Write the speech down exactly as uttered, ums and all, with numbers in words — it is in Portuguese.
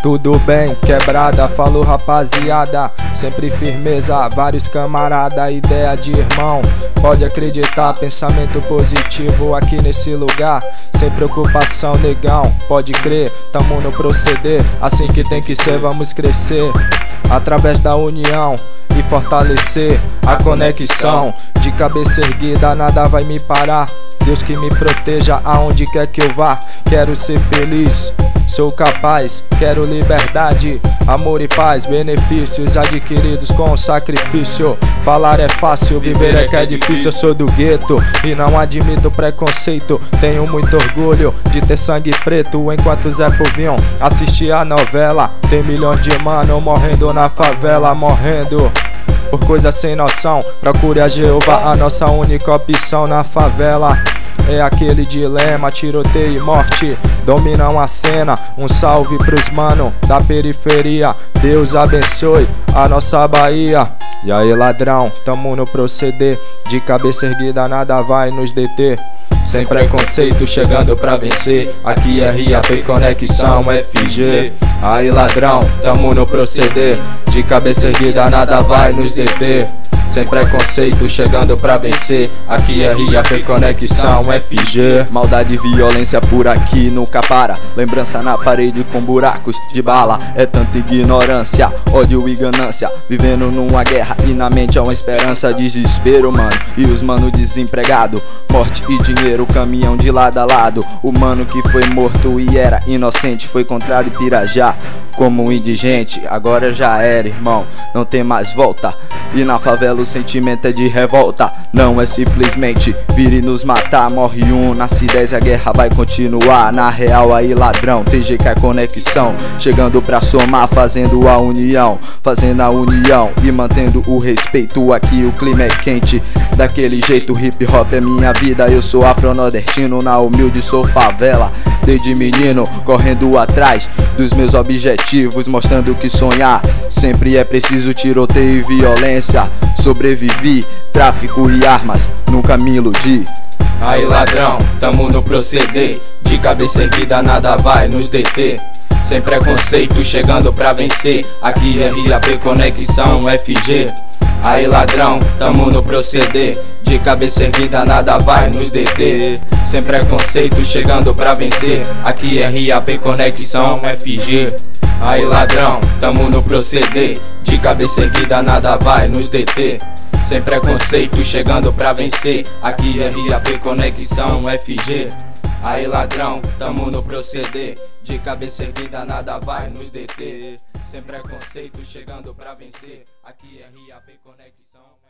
Tudo bem, quebrada, falou rapaziada. Sempre firmeza, vários camarada, ideia de irmão. Pode acreditar, pensamento positivo aqui nesse lugar. Sem preocupação, negão, pode crer, tamo no proceder. Assim que tem que ser, vamos crescer. Através da união e fortalecer a conexão. De cabeça erguida, nada vai me parar. Deus que me proteja aonde quer que eu vá. Quero ser feliz, sou capaz, quero liberdade, amor e paz, benefícios adquiridos com sacrifício. Falar é fácil, viver é que é difícil. Eu sou do gueto e não admito preconceito. Tenho muito orgulho de ter sangue preto. Enquanto Zé Povinho assistia a novela, tem milhões de mano morrendo na favela, morrendo por coisa sem noção. Procure a Jeová, a nossa única opção na favela. É aquele dilema, tiroteio e morte dominam a cena. Um salve pros mano da periferia. Deus abençoe a nossa Bahia. E aí, ladrão, tamo no proceder. De cabeça erguida, nada vai nos deter. Sem preconceito, chegando pra vencer. Aqui é R A P Conexão F G. Aí, ladrão, tamo no proceder. De cabeça erguida, nada vai nos deter. Sem preconceito, chegando pra vencer. Aqui é R A P Conexão F G. Maldade e violência por aqui nunca para. Lembrança na parede com buracos de bala. É tanta ignorância, ódio e ganância. Vivendo numa guerra e na mente é uma esperança. Desespero, mano, e os mano desempregado. Morte e dinheiro, caminhão de lado a lado. O mano que foi morto e era inocente foi encontrado em Pirajá como um indigente. Agora já era, irmão, não tem mais volta. E na favela o sentimento é de revolta. Não é simplesmente vir e nos matar. Morre um, nasce dez, a guerra vai continuar. Na real aí, ladrão, T G K é conexão. Chegando pra somar, fazendo a união. Fazendo a união e mantendo o respeito. Aqui o clima é quente, daquele jeito. Hip hop é minha vida, eu sou afro-nordestino. Na humilde sou favela, desde menino, correndo atrás dos meus objetivos, mostrando que sonhar sempre é preciso. Tiroteio e violência, sobrevivi, tráfico e armas, nunca me iludi. Aí, ladrão, tamo no proceder. De cabeça erguida, nada vai nos deter. Sem preconceito, chegando pra vencer. Aqui é R A P Conexão F G. Aí, ladrão, tamo no proceder. De cabeça erguida, nada vai nos deter. Sem preconceito, chegando pra vencer. Aqui é R A P Conexão F G. Aí, ladrão, tamo no proceder. De cabeça erguida, nada vai nos deter. Sem preconceito, chegando pra vencer. Aqui é R A P Conexão F G. Aí, ladrão, tamo no proceder. De cabeça erguida, nada vai nos deter. Sem preconceito, chegando pra vencer. Aqui é R A P Conexão.